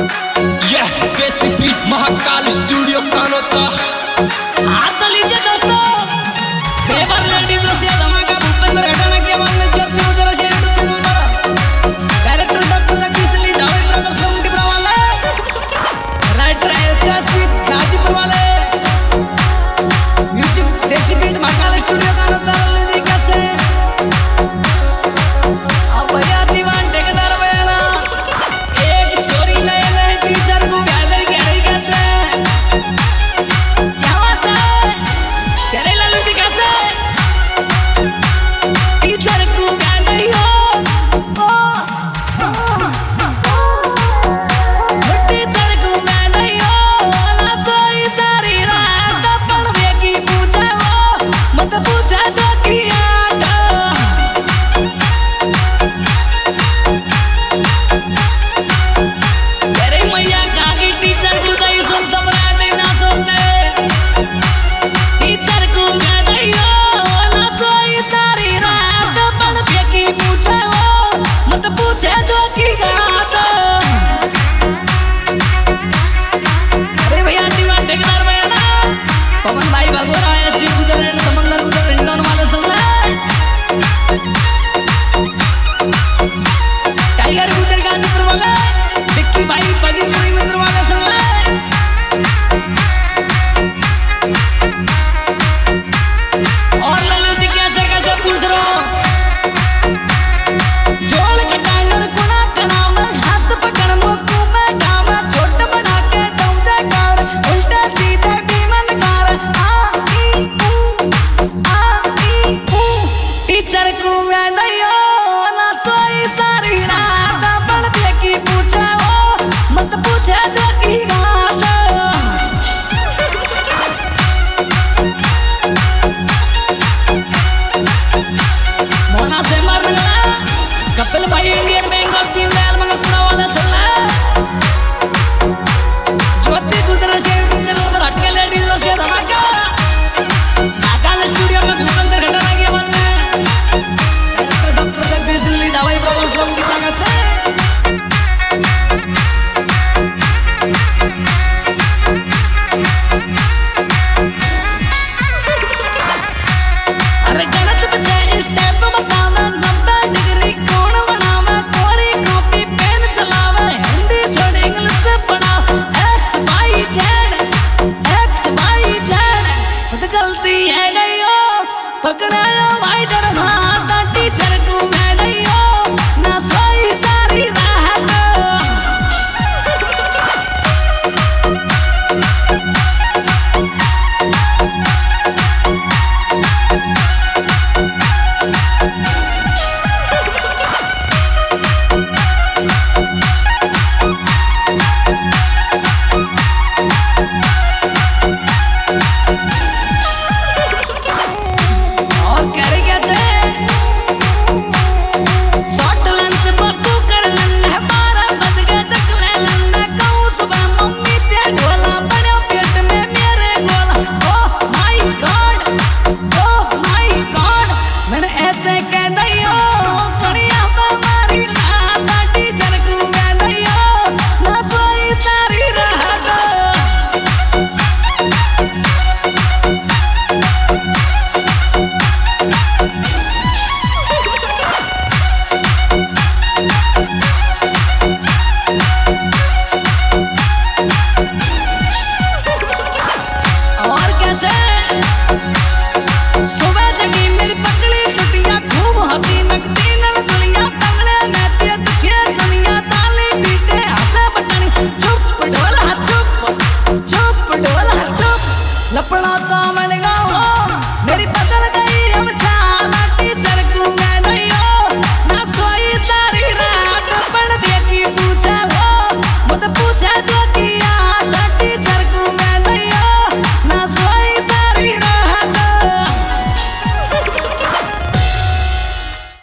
Mahakal studio Kanota हाथ लीजिए दोस्तों, फेवर लेडीज रसिया धमाका भूपेंद्र घटाना के बाद में चलती उधर रसिया यूट्यूब चैनल पर डायरेक्टर डॉक्टर जगदीश ली दावे ब्रदर्स कम्युनिटी वाले राइटर एचएससी गाजीपुर वाले music Desi beat Mahakal studio Kanota ली कैसे अब भैया दीवान ठेकेदार भैया एक छोरी नए नए टीचर को पवन भाई भगोरा एसजी गुजर समंदर गुजर इंडोन वाले सुन ले टाइगर गुजर गाजीपुर वाले विक्की भाई पजीपुरी मित्र वाले सुन ले और लालू जी कैसे कैसे पूछ रहा हूं जोड़ के टाइगर गुना का नाम हाथ पकड़ मुक्कू में गावा छोट बना के दौड़े कार उल्टा सीधे टीचर को मैं दयो ना सोई सारी रात पढ़ पे की पूछे हो मत पूछे तो की बात मोना से मार निकला कपिल भाई इंडियन बैंक और दीनदयाल मंगेशपुरा वाले सुन ले ज्योति गुजर से यूट्यूब चैनल पर हटके लेडीज रसिया धमाका महाकाल स्टूडियो में भूपेंद्र घटाना की आवाज में डॉक्टर जगदीश ली दावे ब्रदर्स कम्युनिटी ताकत से अरे गणित बच्चे स्टेप बतावे 90 डिग्री कोण बनावे कोरी कॉपी पेन चलावे हिंदी छोड़ इंग्लिश पढ़ाओ एक्स वाई जेड खुद गलती है गई हो पकड़ायो भाई डर भाता टीचर को मैं नहीं हो ना सोई सारी रात लपड़ा सा मिल गया